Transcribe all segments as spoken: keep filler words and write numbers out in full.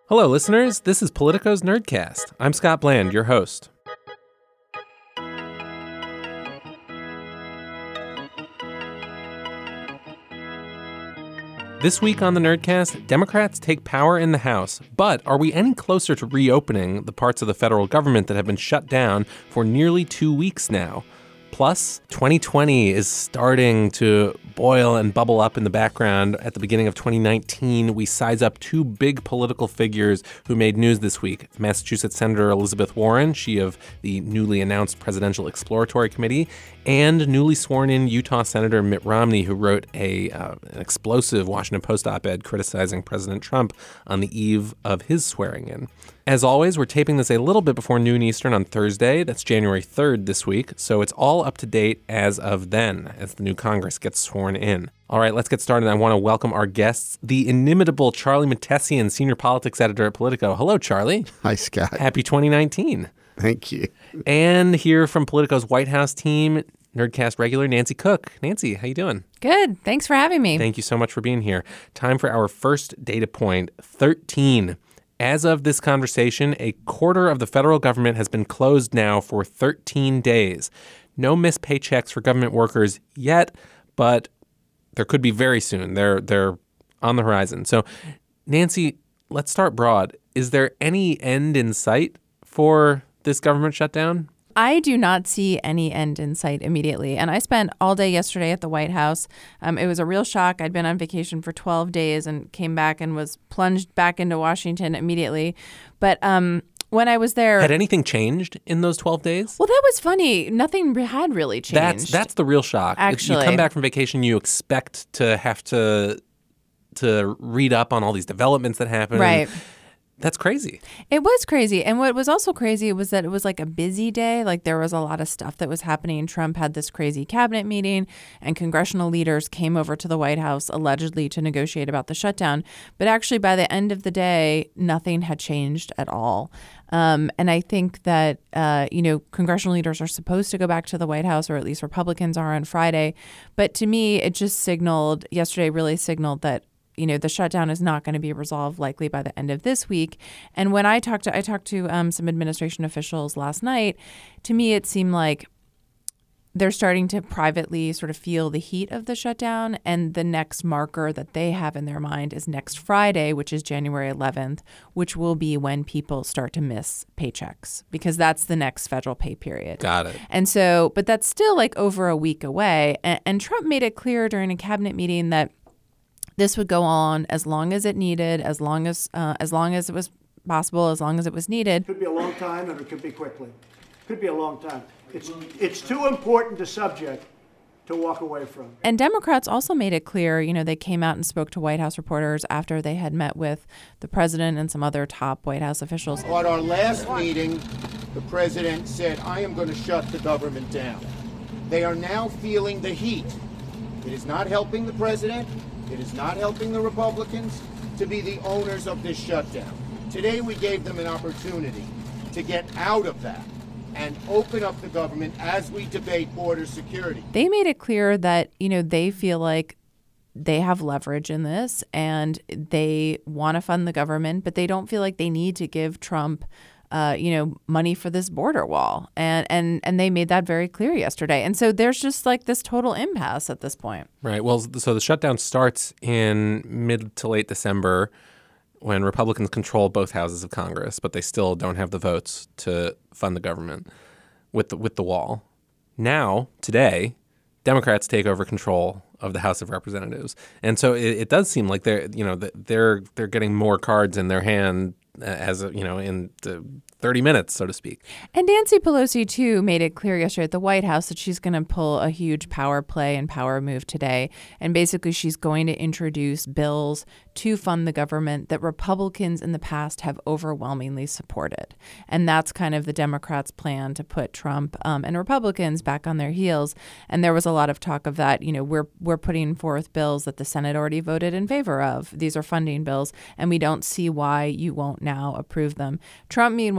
Hello, listeners. This is Politico's Nerdcast. I'm Scott Bland, your host. This week on the Nerdcast, Democrats take power in the House, but are we any closer to reopening the parts of the federal government that have been shut down for nearly two weeks now? Plus, twenty twenty is starting to boil and bubble up in the background. At the beginning of twenty nineteen, we size up two big political figures who made news this week. Massachusetts Senator Elizabeth Warren, she of the newly announced Presidential Exploratory Committee, and newly sworn-in Utah Senator Mitt Romney, who wrote a uh, an explosive Washington Post op-ed criticizing President Trump on the eve of his swearing-in. As always, we're taping this a little bit before noon Eastern on Thursday. That's January third this week, so it's all up to date as of then, as the new Congress gets sworn in. All right, let's get started. I want to welcome our guests, the inimitable Charlie Mattesian, senior politics editor at Politico. Hello, Charlie. Hi, Scott. Happy twenty nineteen. Thank you. And here from Politico's White House team, Nerdcast regular Nancy Cook. Nancy, how you doing? Good. Thanks for having me. Thank you so much for being here. Time for our first data point, thirteen. As of this conversation, a quarter of the federal government has been closed now for thirteen days. No missed paychecks for government workers yet, but there could be very soon. They're they're on the horizon. So, Nancy, let's start broad. Is there any end in sight for this government shutdown? I do not see any end in sight immediately. And I spent all day yesterday at the White House. Um, it was a real shock. I'd been on vacation for twelve days and came back and was plunged back into Washington immediately. But um, when I was there... Had anything changed in those twelve days? Well, that was funny. Nothing had really changed. That's that's the real shock. Actually. You come back from vacation, you expect to have to to read up on all these developments that happen. Right. That's crazy. It was crazy. And what was also crazy was that it was like a busy day. Like there was a lot of stuff that was happening. Trump had this crazy cabinet meeting and congressional leaders came over to the White House allegedly to negotiate about the shutdown. But actually, by the end of the day, nothing had changed at all. Um, and I think that, uh, you know, congressional leaders are supposed to go back to the White House, or at least Republicans are on Friday. But to me, it just signaled, yesterday really signaled that you know, the shutdown is not going to be resolved likely by the end of this week. And when I talked to I talked to um, some administration officials last night, to me it seemed like they're starting to privately sort of feel the heat of the shutdown. And the next marker that they have in their mind is next Friday, which is January eleventh, which will be when people start to miss paychecks, because that's the next federal pay period. Got it. And so, but that's still like over a week away. And, and Trump made it clear during a cabinet meeting that this would go on as long as it needed, as long as uh, as long as it was possible, as long as it was needed. It could be a long time, and it could be quickly. It could be a long time. It's it's too important a subject to walk away from. And Democrats also made it clear, you know, they came out and spoke to White House reporters after they had met with the president and some other top White House officials. At our last meeting, the president said, I am going to shut the government down. They are now feeling the heat. It is not helping the president. It is not helping the Republicans to be the owners of this shutdown. Today, we gave them an opportunity to get out of that and open up the government as we debate border security. They made it clear that, you know, they feel like they have leverage in this and they want to fund the government, but they don't feel like they need to give Trump Uh, you know, money for this border wall. And, and and they made that very clear yesterday. And so there's just like this total impasse at this point. Right. Well, so the shutdown starts in mid to late December when Republicans control both houses of Congress, but they still don't have the votes to fund the government with the, with the wall. Now, today, Democrats take over control of the House of Representatives. And so it, it does seem like they're, you know, they're they're getting more cards in their hand as, a, you know, in the thirty minutes, so to speak. And Nancy Pelosi, too, made it clear yesterday at the White House that she's going to pull a huge power play and power move today. And basically, she's going to introduce bills to fund the government that Republicans in the past have overwhelmingly supported. And that's kind of the Democrats' plan to put Trump um, and Republicans back on their heels. And there was a lot of talk of that. You know, we're we're putting forth bills that the Senate already voted in favor of. These are funding bills, and we don't see why you won't now approve them. Trump, meanwhile,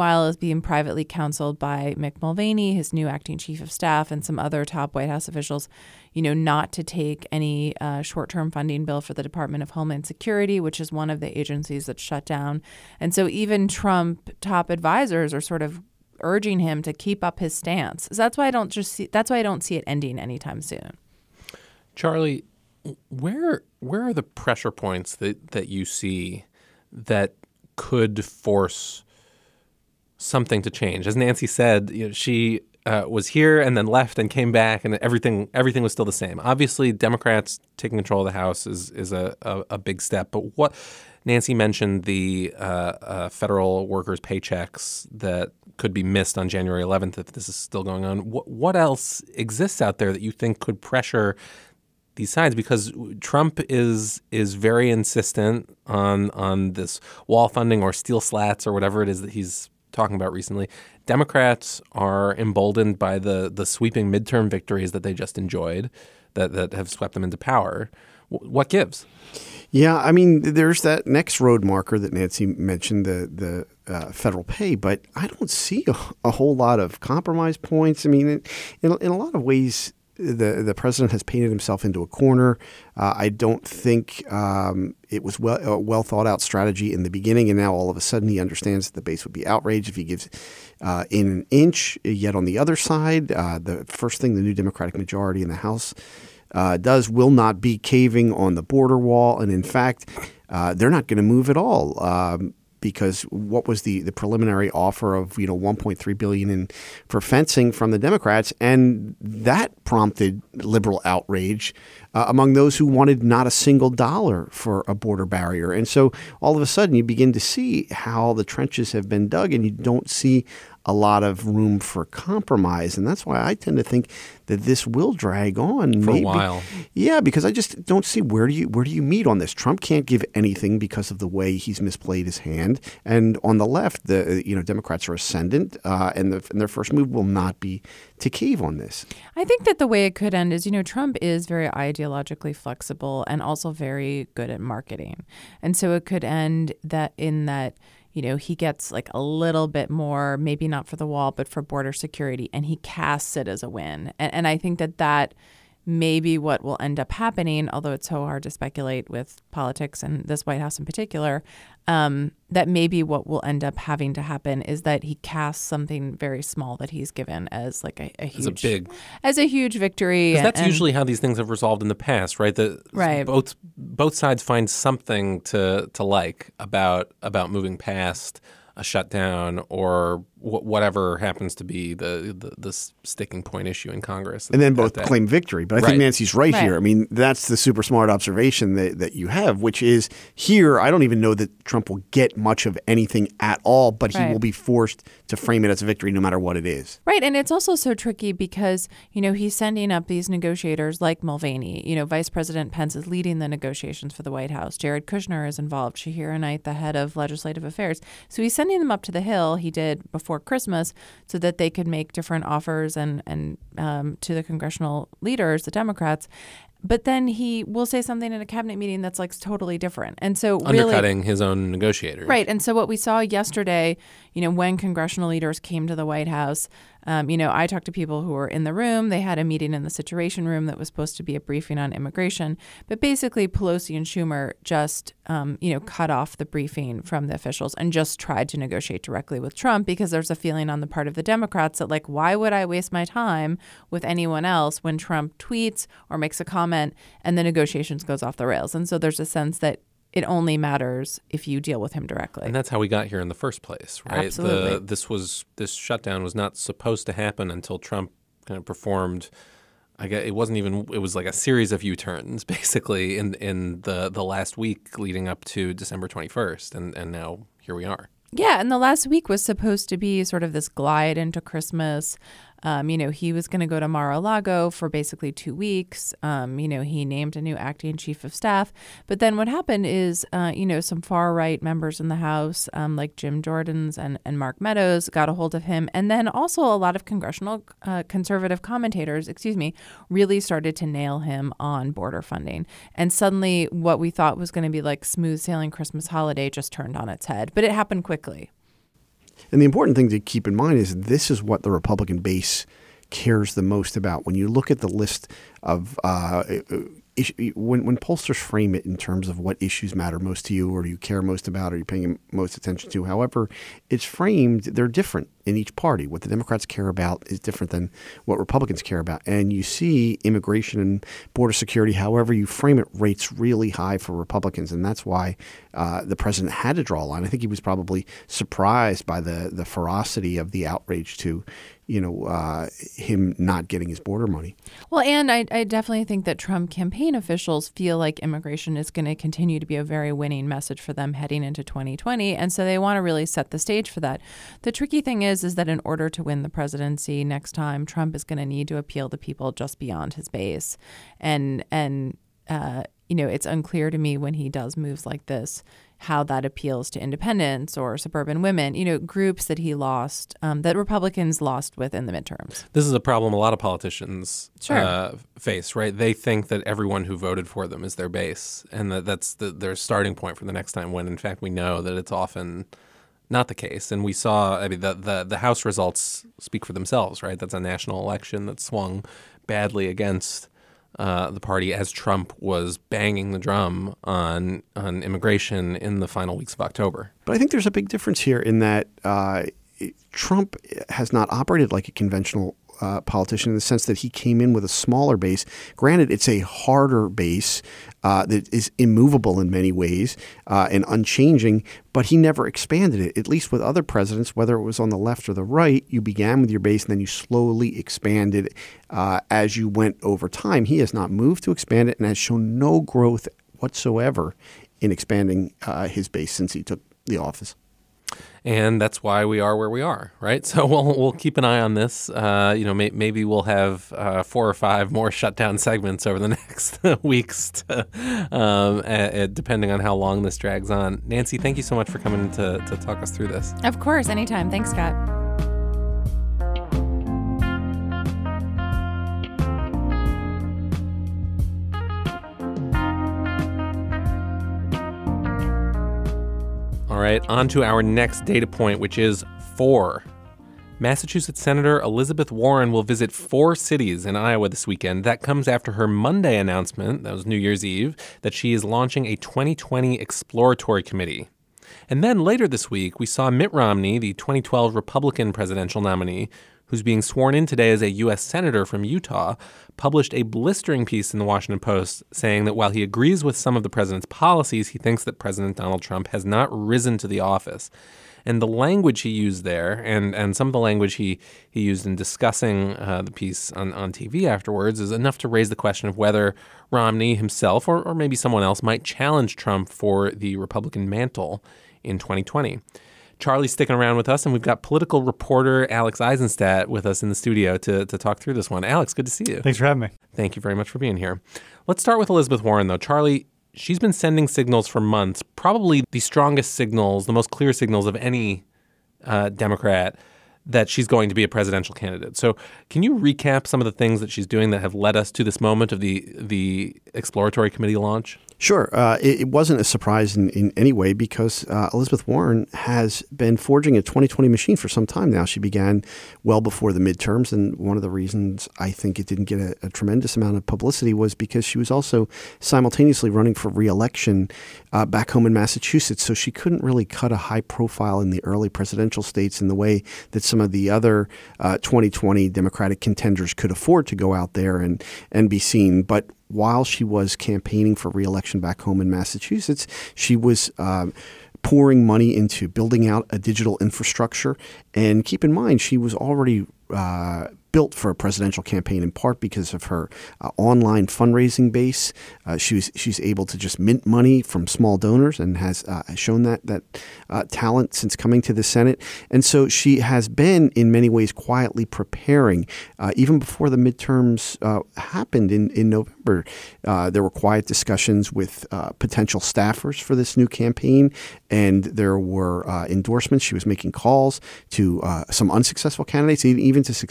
meanwhile, is being privately counseled by Mick Mulvaney, his new acting chief of staff, and some other top White House officials, you know, not to take any uh, short-term funding bill for the Department of Homeland Security, which is one of the agencies that's shut down. And so even Trump top advisors are sort of urging him to keep up his stance. So that's why I don't just see, that's why I don't see it ending anytime soon. Charlie, where where are the pressure points that, that you see that could force something to change? As Nancy said, you know, she uh, was here and then left and came back, and everything everything was still the same. Obviously, Democrats taking control of the House is is a, a, a big step. But what Nancy mentioned, the uh, uh, federal workers' paychecks that could be missed on January eleventh if this is still going on. What, what else exists out there that you think could pressure these sides? Because Trump is is very insistent on on this wall funding or steel slats or whatever it is that he's talking about recently. Democrats are emboldened by the the sweeping midterm victories that they just enjoyed that, that have swept them into power. W- what gives? Yeah, I mean, there's that next road marker that Nancy mentioned, the the uh, federal pay, but I don't see a, a whole lot of compromise points. I mean, in, in, in a lot of ways, the the president has painted himself into a corner. Uh, I don't think um, it was well, a well thought out strategy in the beginning, and now all of a sudden he understands that the base would be outraged if he gives uh, in an inch. Yet on the other side, uh, the first thing the new Democratic majority in the House Uh, does will not be caving on the border wall. And in fact, uh, they're not going to move at all um, because what was the, the preliminary offer of, you know, one point three billion dollars in for fencing from the Democrats. And that prompted liberal outrage uh, among those who wanted not a single dollar for a border barrier. And so all of a sudden you begin to see how the trenches have been dug, and you don't see a lot of room for compromise. And that's why I tend to think that this will drag on for maybe. a while. Yeah, because I just don't see where do you where do you meet on this? Trump can't give anything because of the way he's misplayed his hand. And on the left, the you know Democrats are ascendant, uh, and, the, and their first move will not be to cave on this. I think that the way it could end is, you know, Trump is very ideologically flexible and also very good at marketing. And so it could end that in that, you know, he gets like a little bit more, maybe not for the wall, but for border security, and he casts it as a win. And, and I think that that may be what will end up happening, although it's so hard to speculate with politics and this White House in particular, um, that maybe what will end up having to happen is that he casts something very small that he's given as like a, a huge, As a big, as a huge victory. because that's and, usually how these things have resolved in the past, right? The, Right. Both both sides find something to to like about about moving past a shutdown or wh- whatever happens to be the, the the sticking point issue in Congress. And then both that- claim victory. But I Right. think Nancy's right, Right. here. I mean, that's the super smart observation that, that you have, which is here, I don't even know that Trump will get much of anything at all, but he Right. will be forced to frame it as a victory no matter what it is. Right. And it's also so tricky because, you know, he's sending up these negotiators like Mulvaney. You know, Vice President Pence is leading the negotiations for the White House. Jared Kushner is involved. Shahira Knight, the head of legislative affairs. So he's sending them up to the Hill. He did before Christmas so that they could make different offers and, and um, to the congressional leaders, the Democrats. But then he will say something in a cabinet meeting that's like totally different. And so really, undercutting his own negotiators. right. And so what we saw yesterday, you know, when congressional leaders came to the White House, um, you know, I talked to people who were in the room. They had a meeting in the Situation Room that was supposed to be a briefing on immigration. But basically, Pelosi and Schumer just, um, you know, cut off the briefing from the officials and just tried to negotiate directly with Trump because there's a feeling on the part of the Democrats that, like, why would I waste my time with anyone else when Trump tweets or makes a comment and the negotiations goes off the rails? And so there's a sense that it only matters if you deal with him directly. And that's how we got here in the first place, right? Absolutely. The, this was this shutdown was not supposed to happen until Trump kind of performed. I guess it wasn't even. It was like a series of U-turns, basically, in in the the last week leading up to December twenty-first, and and now here we are. Yeah, and the last week was supposed to be sort of this glide into Christmas. Um, you know, he was going to go to Mar-a-Lago for basically two weeks. Um, you know, he named a new acting chief of staff. But then what happened is, uh, you know, some far-right members in the House, um, like Jim Jordan's and, and Mark Meadows, got a hold of him. And then also a lot of congressional uh, conservative commentators, excuse me, really started to nail him on border funding. And suddenly what we thought was going to be like smooth sailing Christmas holiday just turned on its head. But it happened quickly. And the important thing to keep in mind is this is what the Republican base cares the most about. When you look at the list of uh, issue, when when pollsters frame it in terms of what issues matter most to you, or you care most about, or you're paying most attention to, however it's framed, they're different in each party. What the Democrats care about is different than what Republicans care about. And you see immigration and border security, however you frame it, rates really high for Republicans. And that's why uh, the president had to draw a line. I think he was probably surprised by the, the ferocity of the outrage to, you know, uh, him not getting his border money. Well, and I, I definitely think that Trump campaign officials feel like immigration is going to continue to be a very winning message for them heading into twenty twenty. And so they want to really set the stage for that. The tricky thing is, is that in order to win the presidency next time, Trump is going to need to appeal to people just beyond his base. And, and uh, you know, it's unclear to me when he does moves like this how that appeals to independents or suburban women, you know, groups that he lost, um, that Republicans lost with in the midterms. This is a problem a lot of politicians sure. uh, face, right? They think that everyone who voted for them is their base, and that that's the, their starting point for the next time, when in fact we know that it's often not the case. And we saw, I mean, the, the, the House results speak for themselves, right? That's a national election that swung badly against Uh, the party as Trump was banging the drum on on immigration in the final weeks of October. But I think there's a big difference here in that uh, Trump has not operated like a conventional uh, politician in the sense that he came in with a smaller base. Granted, it's a harder base uh, that is immovable in many ways uh, and unchanging, but he never expanded it. At least with other presidents, whether it was on the left or the right, you began with your base and then you slowly expanded uh, as you went over time. He has not moved to expand it and has shown no growth whatsoever in expanding uh, his base since he took the office. And that's why we are where we are, right? So we'll we'll keep an eye on this. Uh, you know, may, maybe we'll have uh, four or five more shutdown segments over the next weeks, to, um, a, a, depending on how long this drags on. Nancy, thank you so much for coming to to talk us through this. Of course, anytime. Thanks, Scott. All right, on to our next data point, which is four. Massachusetts Senator Elizabeth Warren will visit four cities in Iowa this weekend. That comes after her Monday announcement, that was New Year's Eve, that she is launching a twenty twenty exploratory committee. And then later this week, we saw Mitt Romney, the twenty twelve Republican presidential nominee, who's being sworn in today as a U S senator from Utah, published a blistering piece in the Washington Post saying that while he agrees with some of the president's policies, he thinks that President Donald Trump has not risen to the office. And the language he used there, and, and some of the language he, he used in discussing uh, the piece on, on T V afterwards, is enough to raise the question of whether Romney himself or, or maybe someone else might challenge Trump for the Republican mantle in twenty twenty. Charlie's sticking around with us, and we've got political reporter Alex Eisenstadt with us in the studio to, to talk through this one. Alex, good to see you. Thanks for having me. Thank you very much for being here. Let's start with Elizabeth Warren, though. Charlie, she's been sending signals for months, probably the strongest signals, the most clear signals of any uh, Democrat, that she's going to be a presidential candidate. So can you recap some of the things that she's doing that have led us to this moment of the the exploratory committee launch? Sure. Uh, it, it wasn't a surprise in, in any way because uh, Elizabeth Warren has been forging a twenty twenty machine for some time now. She began well before the midterms, and one of the reasons I think it didn't get a, a tremendous amount of publicity was because she was also simultaneously running for re-election uh, back home in Massachusetts. So she couldn't really cut a high profile in the early presidential states in the way that some of the other uh, twenty twenty Democratic contenders could afford to go out there and, and be seen. But while she was campaigning for re-election back home in Massachusetts, she was uh, pouring money into building out a digital infrastructure. And keep in mind, she was already uh, built for a presidential campaign in part because of her uh, online fundraising base. Uh, she was, she's able to just mint money from small donors and has uh, shown that that uh, talent since coming to the Senate. And so she has been in many ways quietly preparing. Uh, even before the midterms uh, happened in, in November, uh, there were quiet discussions with uh, potential staffers for this new campaign, and there were uh, endorsements. She was making calls to uh, some unsuccessful candidates, even to successful candidates,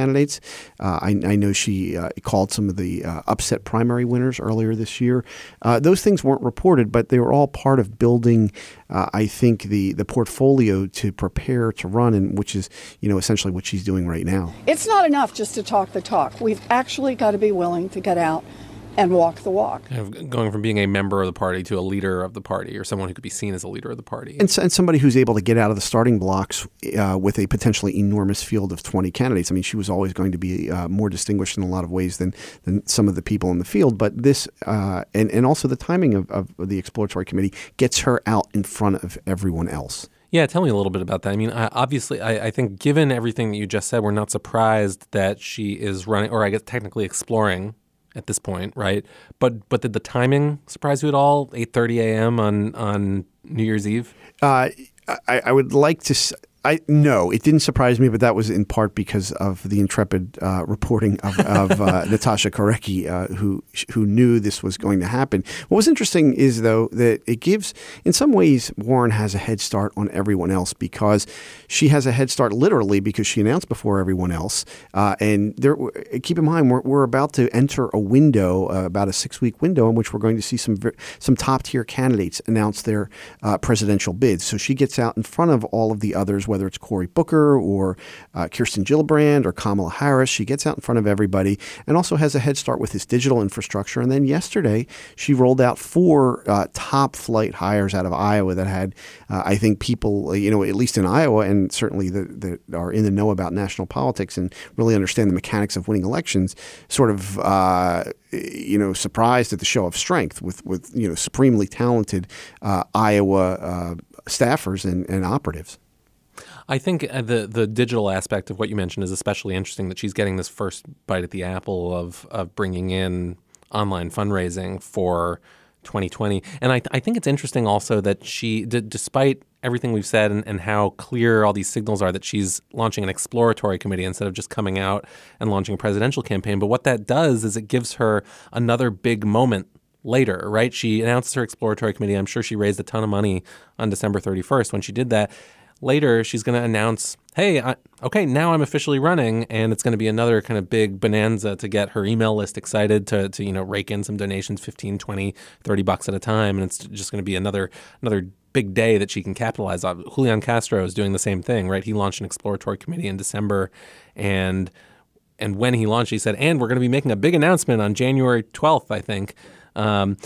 candidates. Uh, I, I know she uh, called some of the uh, upset primary winners earlier this year. Uh, those things weren't reported, but they were all part of building, uh, I think, the the portfolio to prepare to run, and which is, you know, essentially what she's doing right now. It's not enough just to talk the talk. We've actually got to be willing to get out and walk the walk. Kind of going from being a member of the party to a leader of the party, or someone who could be seen as a leader of the party. And, and somebody who's able to get out of the starting blocks uh, with a potentially enormous field of twenty candidates. I mean, she was always going to be uh, more distinguished in a lot of ways than than some of the people in the field. But this, uh, and, and also the timing of, of the exploratory committee gets her out in front of everyone else. Yeah, tell me a little bit about that. I mean, I, obviously, I, I think given everything that you just said, we're not surprised that she is running, or I guess technically exploring at this point, right? But but did the timing surprise you at all? eight thirty a.m. on on New Year's Eve? Uh, I, I would like to. S- I no, it didn't surprise me, but that was in part because of the intrepid uh, reporting of, of uh, Natasha Korecki, uh, who who knew this was going to happen. What was interesting is, though, that it gives, in some ways, Warren has a head start on everyone else because she has a head start literally because she announced before everyone else. Uh, and there, keep in mind, we're, we're about to enter a window, uh, about a six-week window, in which we're going to see some some top-tier candidates announce their uh, presidential bids. So she gets out in front of all of the others, whether it's Cory Booker or uh, Kirsten Gillibrand or Kamala Harris. She gets out in front of everybody and also has a head start with this digital infrastructure. And then yesterday, she rolled out four uh, top flight hires out of Iowa that had, uh, I think, people, you know, at least in Iowa and certainly that, that are in the know about national politics and really understand the mechanics of winning elections, sort of, uh, you know, surprised at the show of strength with, with you know, supremely talented uh, Iowa uh, staffers and, and operatives. I think the the digital aspect of what you mentioned is especially interesting, that she's getting this first bite at the apple of of bringing in online fundraising for twenty twenty. And I, I think it's interesting also that she, d- despite everything we've said and, and how clear all these signals are, that she's launching an exploratory committee instead of just coming out and launching a presidential campaign. But what that does is it gives her another big moment later, right? She announced her exploratory committee. I'm sure she raised a ton of money on December thirty-first when she did that. Later, she's going to announce, hey, I, okay, now I'm officially running, and it's going to be another kind of big bonanza to get her email list excited to, to you know, rake in some donations, fifteen, twenty, thirty bucks at a time, and it's just going to be another another big day that she can capitalize on. Julian Castro is doing the same thing, right? He launched an exploratory committee in December, and and when he launched, he said, and we're going to be making a big announcement on January twelfth, I think. Um,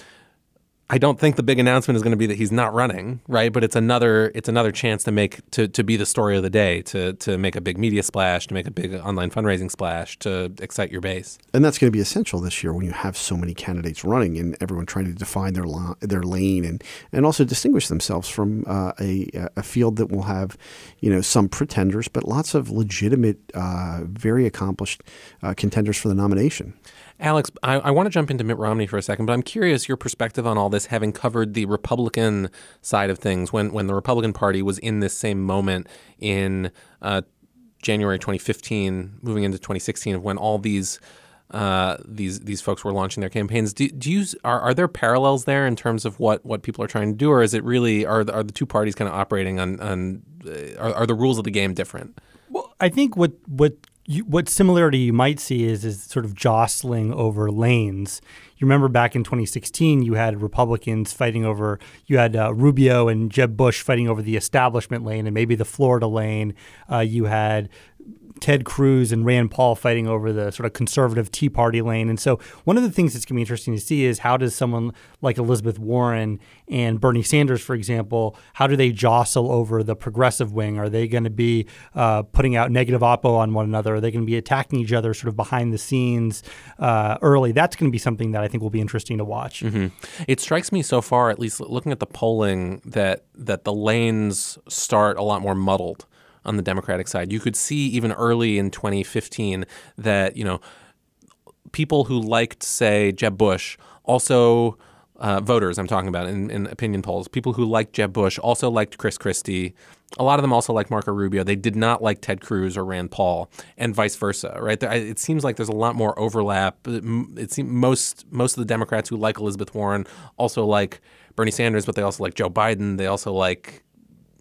I don't think the big announcement is going to be that he's not running, right? But it's another it's another chance to make to to be the story of the day, to to make a big media splash, to make a big online fundraising splash, to excite your base. And that's going to be essential this year when you have so many candidates running and everyone trying to define their la- their lane and and also distinguish themselves from uh, a a field that will have, you know, some pretenders, but lots of legitimate, uh, very accomplished uh, contenders for the nomination. Alex, I, I want to jump into Mitt Romney for a second, but I'm curious your perspective on all this, having covered the Republican side of things when, when the Republican Party was in this same moment in uh, January twenty fifteen, moving into twenty sixteen, of when all these uh, these these folks were launching their campaigns. Do, do you are, are there parallels there in terms of what, what people are trying to do, or is it really are the, are the two parties kind of operating on on uh, are, are the rules of the game different? Well, I think what what. You, what similarity you might see is is sort of jostling over lanes. You remember back in twenty sixteen, you had Republicans fighting over, you had uh, Rubio and Jeb Bush fighting over the establishment lane and maybe the Florida lane. Uh, you had Ted Cruz and Rand Paul fighting over the sort of conservative Tea Party lane. And so one of the things that's going to be interesting to see is how does someone like Elizabeth Warren and Bernie Sanders, for example, how do they jostle over the progressive wing? Are they going to be uh, putting out negative oppo on one another? Are they going to be attacking each other sort of behind the scenes uh, early? That's going to be something that I think will be interesting to watch. Mm-hmm. It strikes me so far, at least looking at the polling, that that the lanes start a lot more muddled on the Democratic side. You could see even early in twenty fifteen that, you know, people who liked, say, Jeb Bush also, uh, voters I'm talking about in, in opinion polls, people who liked Jeb Bush also liked Chris Christie. A lot of them also liked Marco Rubio. They did not like Ted Cruz or Rand Paul, and vice versa, right? There, it seems like there's a lot more overlap. It seems most most of the Democrats who like Elizabeth Warren also like Bernie Sanders, but they also like Joe Biden. They also like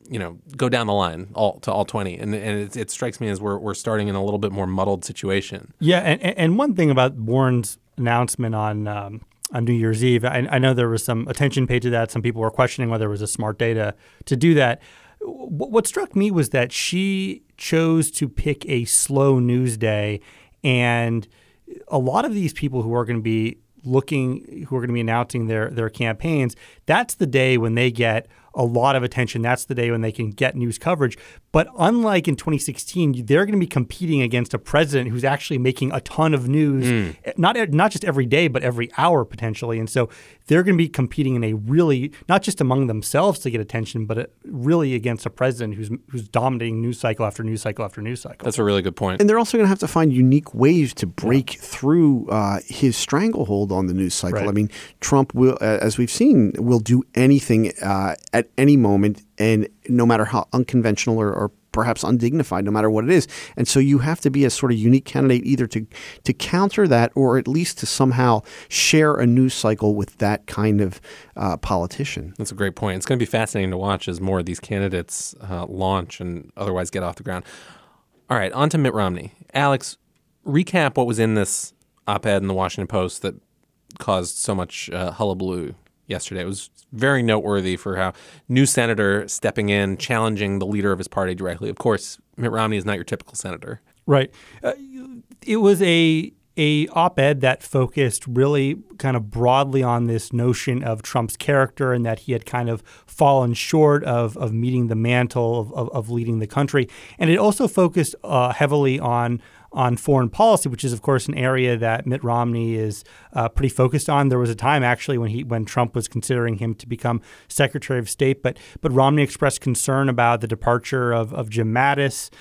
you know, go down the line all to all twenty. And, and it, it strikes me as we're, we're starting in a little bit more muddled situation. Yeah. And, and one thing about Warren's announcement on um, on New Year's Eve, I, I know there was some attention paid to that. Some people were questioning whether it was a smart day to, to do that. What struck me was that she chose to pick a slow news day, and a lot of these people who are going to be looking, who are going to be announcing their their campaigns, that's the day when they get a lot of attention. That's the day when they can get news coverage. But unlike in twenty sixteen, they're going to be competing against a president who's actually making a ton of news, mm. not not just every day, but every hour potentially. And so they're going to be competing in a really, not just among themselves to get attention, but really against a president who's who's dominating news cycle after news cycle after news cycle. That's a really good point. And they're also going to have to find unique ways to break yeah. through uh, his stranglehold on the news cycle. Right. I mean, Trump will, as we've seen, will do anything uh, at any moment, and no matter how unconventional or, or perhaps undignified, no matter what it is. And so you have to be a sort of unique candidate either to to counter that or at least to somehow share a news cycle with that kind of uh, politician. That's a great point. It's going to be fascinating to watch as more of these candidates uh, launch and otherwise get off the ground. All right, on to Mitt Romney. Alex, recap what was in this op-ed in the Washington Post that caused so much uh, hullabaloo yesterday. It was very noteworthy for how new senator stepping in, challenging the leader of his party directly. Of course, Mitt Romney is not your typical senator. Right. Uh, it was a a op-ed that focused really kind of broadly on this notion of Trump's character and that he had kind of fallen short of of meeting the mantle of, of, of leading the country. And it also focused uh, heavily on on foreign policy, which is, of course, an area that Mitt Romney is uh, pretty focused on. There was a time, actually, when he when Trump was considering him to become Secretary of State, but but Romney expressed concern about the departure of, of Jim Mattis.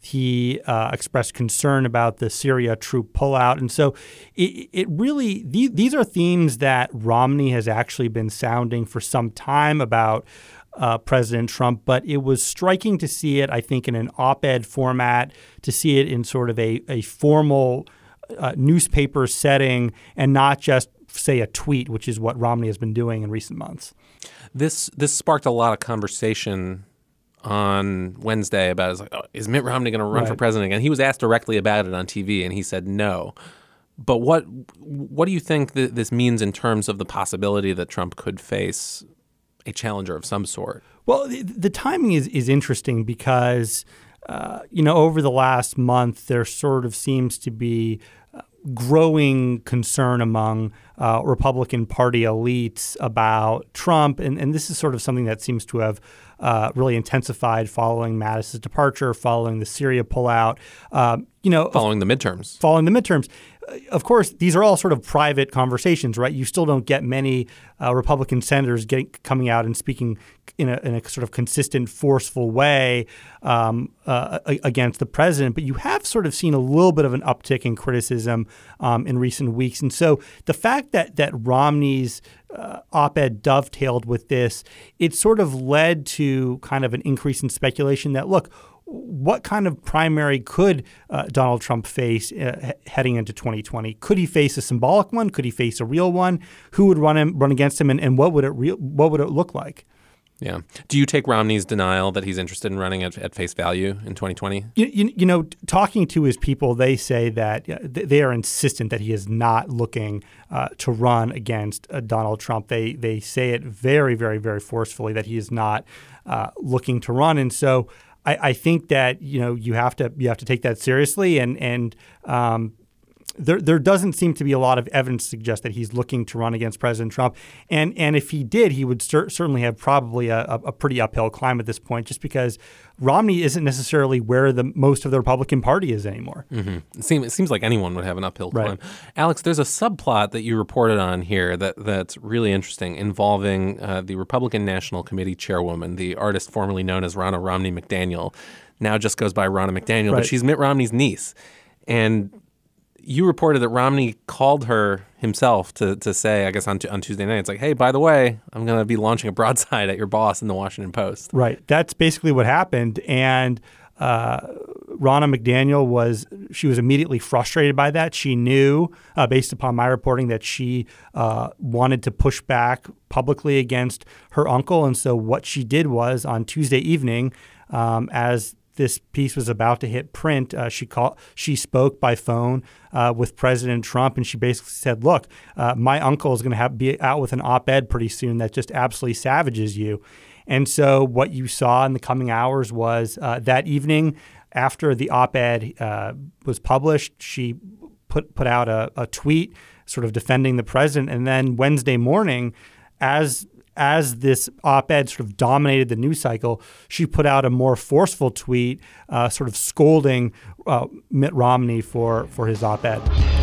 He uh, expressed concern about the Syria troop pullout. And so it, it really these, these are themes that Romney has actually been sounding for some time about Uh, President Trump, but it was striking to see it, I think, in an op-ed format, to see it in sort of a, a formal uh, newspaper setting and not just, say, a tweet, which is what Romney has been doing in recent months. This this sparked a lot of conversation on Wednesday about, is, like, oh, is Mitt Romney going to run right. for president again? He was asked directly about it on T V, and he said no. But what what do you think that this means in terms of the possibility that Trump could face a challenger of some sort? Well, the, the timing is, is interesting because, uh, you know, over the last month, there sort of seems to be uh, growing concern among uh, Republican Party elites about Trump. And, and this is sort of something that seems to have uh, really intensified following Mattis's departure, following the Syria pullout, uh, you know, following the midterms. Following the midterms. Of course, these are all sort of private conversations, right? You still don't get many uh, Republican senators getting, coming out and speaking in a, in a sort of consistent, forceful way um, uh, against the president. But you have sort of seen a little bit of an uptick in criticism um, in recent weeks. And so the fact that that Romney's uh, op-ed dovetailed with this, it sort of led to kind of an increase in speculation that, look, what kind of primary could uh, Donald Trump face uh, heading into twenty twenty? Could he face a symbolic one? Could he face a real one? Who would run him, run against him, and, and what would it re- what would it look like? Yeah. Do you take Romney's denial that he's interested in running at, at face value in twenty twenty? You, you, you know, talking to his people, they say that uh, they are insistent that he is not looking uh, to run against uh, Donald Trump. They they say it very, very, very forcefully that he is not uh, looking to run, and so I, I think that you know you have to you have to take that seriously, and and um, there there doesn't seem to be a lot of evidence to suggest that he's looking to run against President Trump, and and if he did, he would cer- certainly have probably a, a pretty uphill climb at this point, just because Romney isn't necessarily where the most of the Republican Party is anymore. Mm-hmm. It seems it seems like anyone would have an uphill right. climb. Alex, there's a subplot that you reported on here that that's really interesting, involving uh, the Republican National Committee chairwoman, the artist formerly known as Ronna Romney McDaniel, now just goes by Ronna McDaniel, right. but she's Mitt Romney's niece, and you reported that Romney called her himself to to say, I guess on, t- on Tuesday night, it's like, hey, by the way, I'm going to be launching a broadside at your boss in the Washington Post. Right. That's basically what happened. And uh, Ronna McDaniel was, she was immediately frustrated by that. She knew, uh, based upon my reporting, that she uh, wanted to push back publicly against her uncle. And so what she did was on Tuesday evening, um, as this piece was about to hit print, uh, she called, she spoke by phone uh, with President Trump, and she basically said, look, uh, my uncle is going to have be out with an op-ed pretty soon that just absolutely savages you. And so what you saw in the coming hours was uh, that evening after the op-ed uh, was published, she put, put out a, a tweet sort of defending the president. And then Wednesday morning, as As this op-ed sort of dominated the news cycle, she put out a more forceful tweet, uh, sort of scolding uh, Mitt Romney for, for his op-ed.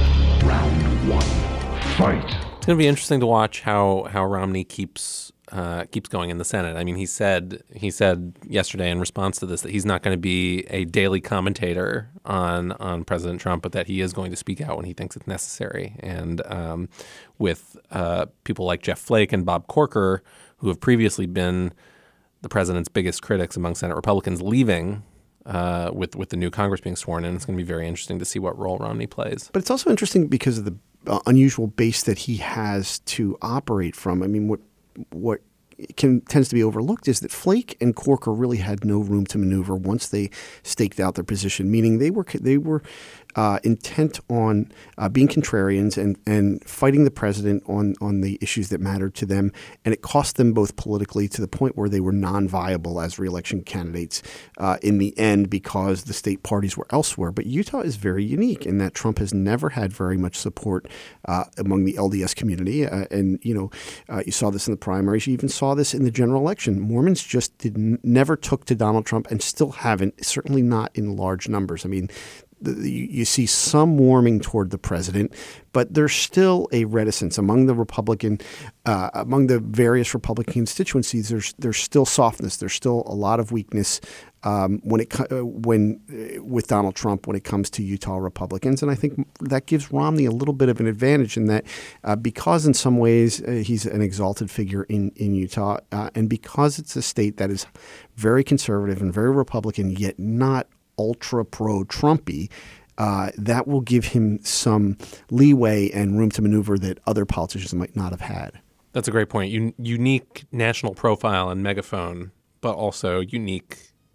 Round one, fight. It's going to be interesting to watch how how Romney keeps uh, keeps going in the Senate. I mean, he said he said yesterday in response to this that he's not going to be a daily commentator on on President Trump, but that he is going to speak out when he thinks it's necessary. And um, with uh, people like Jeff Flake and Bob Corker, who have previously been the president's biggest critics among Senate Republicans, leaving uh, with with the new Congress being sworn in, it's going to be very interesting to see what role Romney plays. But it's also interesting because of the uh, unusual base that he has to operate from. I mean, what what can tends to be overlooked is that Flake and Corker really had no room to maneuver once they staked out their position, meaning they were they were uh, intent on uh, being contrarians and, and fighting the president on, on the issues that mattered to them. And it cost them both politically to the point where they were non-viable as reelection candidates uh, in the end because the state parties were elsewhere. But Utah is very unique in that Trump has never had very much support uh, among the L D S community. Uh, and, you know, uh, you saw this in the primaries. You even saw this in the general election. Mormons just did n- never took to Donald Trump and still haven't, certainly not in large numbers. I mean, the, the, you see some warming toward the president, but there's still a reticence among the Republican, uh, among the various Republican constituencies. There's there's still softness. There's still a lot of weakness um, when it uh, when uh, with Donald Trump when it comes to Utah Republicans, and I think that gives Romney a little bit of an advantage in that uh, because in some ways uh, he's an exalted figure in in Utah, uh, and because it's a state that is very conservative and very Republican, yet not ultra pro-Trumpy, uh, that will give him some leeway and room to maneuver that other politicians might not have had. That's a great point. Un- unique national profile and megaphone, but also unique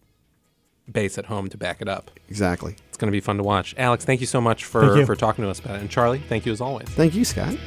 base at home to back it up. Exactly. It's going to be fun to watch. Alex, thank you so much for, for talking to us about it. And Charlie, thank you as always. Thank you, Scott.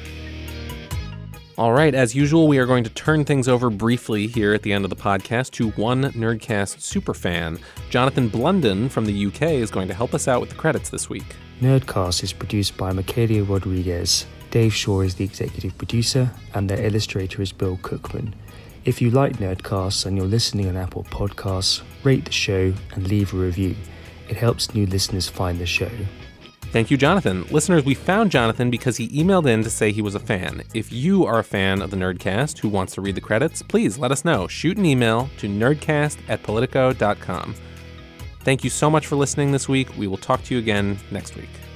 All right, as usual, we are going to turn things over briefly here at the end of the podcast to one Nerdcast superfan. Jonathan Blunden from the U K is going to help us out with the credits this week. Nerdcast is produced by Michaela Rodriguez. Dave Shaw is the executive producer, and their illustrator is Bill Cookman. If you like Nerdcasts and you're listening on Apple Podcasts, rate the show and leave a review. It helps new listeners find the show. Thank you, Jonathan. Listeners, we found Jonathan because he emailed in to say he was a fan. If you are a fan of the Nerdcast who wants to read the credits, please let us know. Shoot an email to nerdcast at politico dot com. Thank you so much for listening this week. We will talk to you again next week.